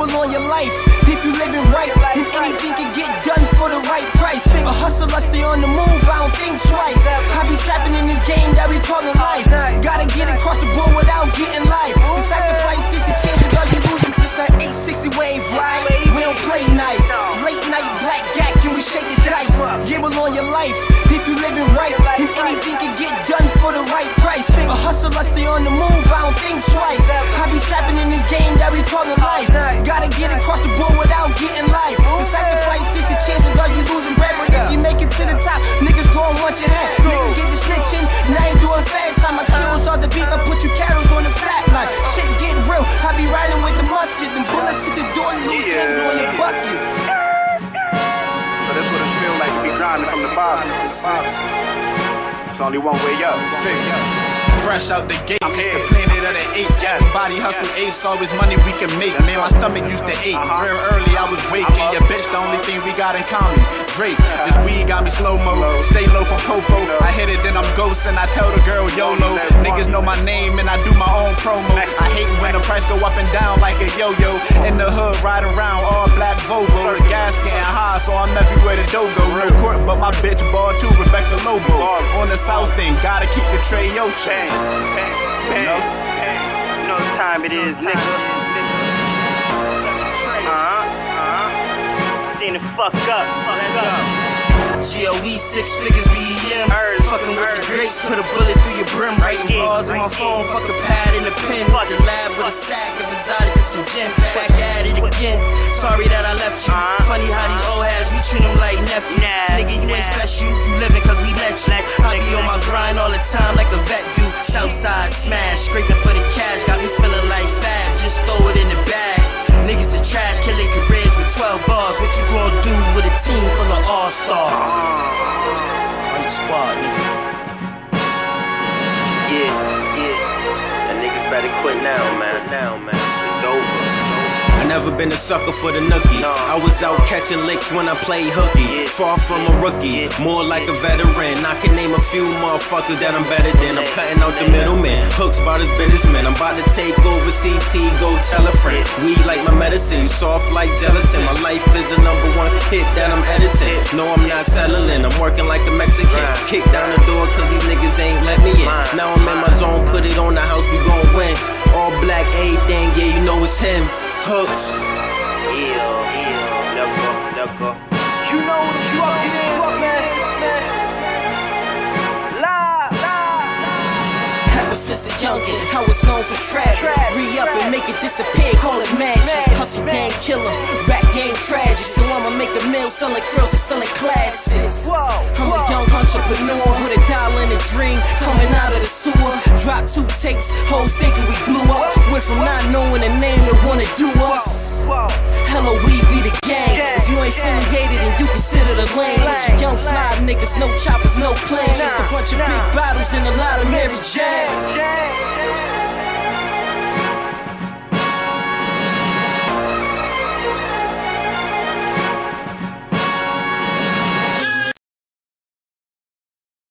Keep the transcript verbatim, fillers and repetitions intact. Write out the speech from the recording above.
gamble on your life if you living right, and anything can get done for the right price. A hustler, stay on the move, I don't think twice. I be trapping in this game that we callin' life. Gotta get across the board without getting life. The sacrifice is the chances of you losing. It's that eight sixty wave, right? We don't play nice. Late night black yak and we shake the dice. Gamble on your life if you living right, and anything can get done for the right price. A hustler, stay on the move, I don't think twice. I be trapping in this game that we callin' life. Gotta get across the board without getting life. The sacrifice is the chances of you losing bread, but if you make it to the top, niggas gon' want your head. Niggas get the snitching, and I ain't doing fat time. I kills all the beef, I put you cattles on the flat line. Shit get real, I be riding with the musket. Them bullets hit the door, you lose hands on your bucket. So that's what it feel like to be grinding from the bottom. It's only one way up. Fresh out the gate, it's the planet of the apes. Everybody hustle apes, always money we can make. Man, my stomach used to ache. Real early, I was waking. Your bitch, the only thing we got in common. Drake, this weed got me slow-mo. Stay low from Popo. I hit it, then I'm ghosting. I tell the girl YOLO. Niggas know my name and I do my own promo. I hate when the price go up and down like a yo-yo. In the hood, riding around, all black Volvo. The gas getting high, so I'm everywhere the dough go. No court, but my bitch ball too, Rebecca Lobo. On the south thing, gotta keep the Trey Ocho. Hey, hey, No? hey, you know what time it is, nigga. Uh-huh, uh-huh. Seen the fuck up, fuck up. G O E, six figures B E M. Fucking with the grapes, put a bullet through your brim. Writing bars on my phone, fuck a pad and a pen. Hit the lab with a sack of exotic and some gin. Back at it again. Sorry that I left you. Funny how these old heads, we treat them like nephew. Nigga, you ain't special, you living cause we let you. I be on my grind all the time like a vet do. Southside smash, scraping for the cash. Got me feeling like Fab, just throw it in the bag. Niggas are trash, killing careers with twelve bars. What you gon' do with a team full of all-stars? Call your squad, nigga. Yeah, yeah. That niggas better quit now, man. Now, man. It's over. I never been a sucker for the nookie. I was out catching licks when I played hooky. Far from a rookie, more like a veteran. I can name a few motherfuckers that I'm better than. I'm cutting out the middleman. Hooks about his businessman. I'm about to take over C T, go tell a friend. Weed like my medicine, you soft like gelatin. My life is a number one hit that I'm editing. No, I'm not settling, I'm working like a Mexican. Kick down the door cause these niggas ain't let me in. Now I'm in my zone, put it on the house, we gon' win. All black, everything, yeah, you know it's him. Hooks. Yeah, yeah, never, never. You know what you up to, fuck, man, man. Live, live. Ever since a youngin', I was known for trapping. Re-up and make it disappear, call it magic. Hustle gang killer, rap game tragic. So I'ma make a meal selling krills and selling classics. I'm a young entrepreneur with a dollar and a dream. Coming out of the sewer, drop two tapes, hoes thinking we blew up. Went from not knowing a name to wanna do us. Hello, we be the gang. If you ain't affiliated, then you consider the lane. Let your young fly niggas, no choppers, no planes. Just a bunch of big bottles and a lot of Mary Jane.